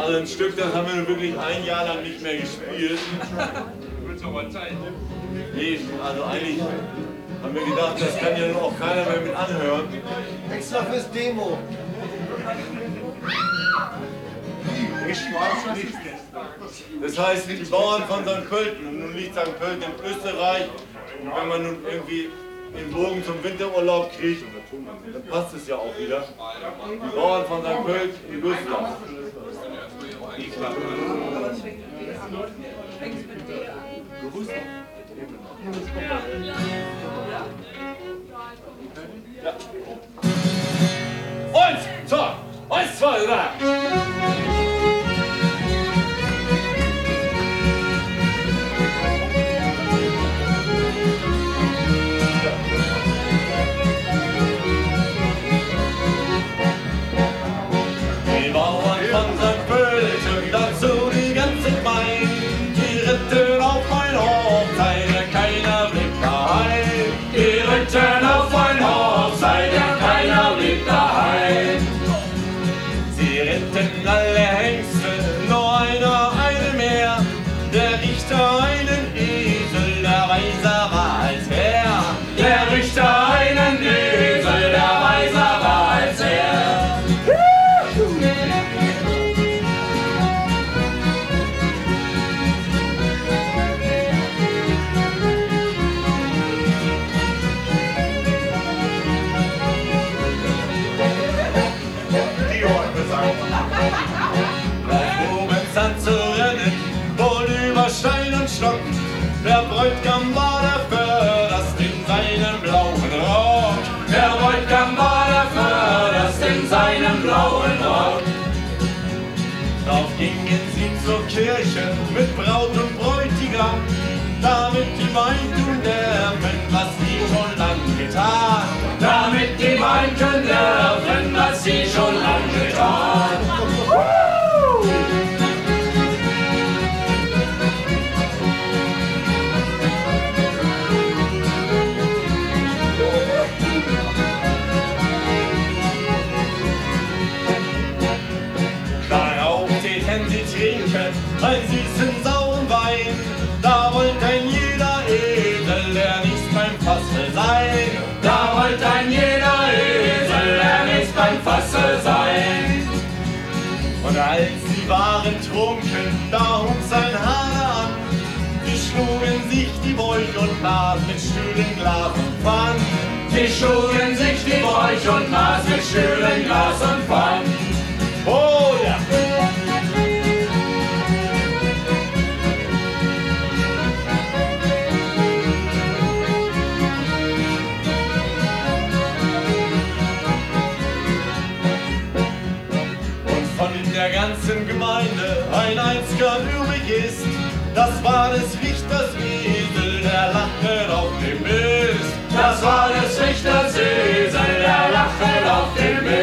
Also ein Stück, das haben wir wirklich ein Jahr lang nicht mehr gespielt. Wird doch mal Zeit, ne? Nee, also eigentlich haben wir gedacht, das kann ja nun auch keiner mehr mit anhören. Extra fürs Demo. Das heißt, die Bauern von St. Pölten, und nun liegt St. Pölten in Österreich, und wenn man nun irgendwie den Bogen zum Winterurlaub kriegt, dann passt es ja auch wieder. Die Bauern von St. Pölten in Gustav. Ja. Und, so, 1, 2, 3. Der Bräutigam war der Förderst in seinem blauen Rock. Der Bräutigam war der Förderst in seinem blauen Rock. Darauf gingen sie zur Kirche mit Braut und Bräutigam, damit die Weinten dürfen, was sie schon lang getan. Damit die Weinten dürfen, was sie schon lang getan. Einen süßen, sauren Wein, da wollte ein jeder Esel, der nicht beim Fasse sein. Da wollte ein jeder Esel, der nicht beim Fasse sein. Und als sie waren trunken, da hob sein Hahn an. Sie schlugen sich die Bäuch und Maß mit Stühlen, Glas und Pfann. Sie schlugen sich die Bäuch und Maß mit Stühlen, Glas und Pfann. Oh ja! Der ganzen Gemeinde ein einziger übrig ist, das war des Richters Esel, der lachet auf dem Mist. Das war des Richters Esel, der lachet auf dem Mist.